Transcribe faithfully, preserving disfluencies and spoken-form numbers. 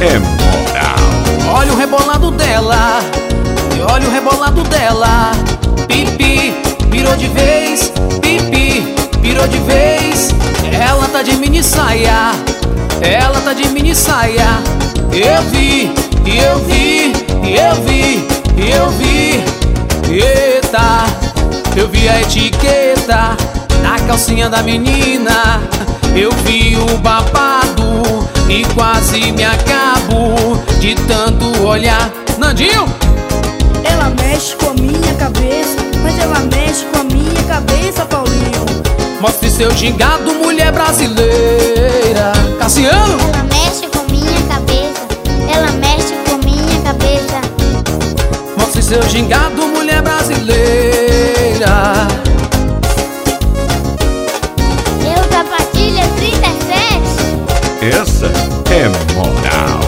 é moral. Olha o rebolado dela, e olha o rebolado dela. Pipi, pirou de vez, pipi, pirou de vez. Ela tá de mini saia, ela tá de mini saia. Eu vi, e eu vi, e eu vi, e eu vi. Eita, eu vi a etiqueta na calcinha da menina. Eu vi o babado e quase me acabo de tanto olhar. Nandinho! Ela mexe com a minha cabeça, mas ela mexe com a minha cabeça, Paulinho. Mostre seu gingado, mulher brasileira. Cassiano! Ela mexe com minha cabeça, ela mexe com minha cabeça. Mostre seu gingado, mulher brasileira. Eu, Sapatilha trinta e sete. Essa é moral.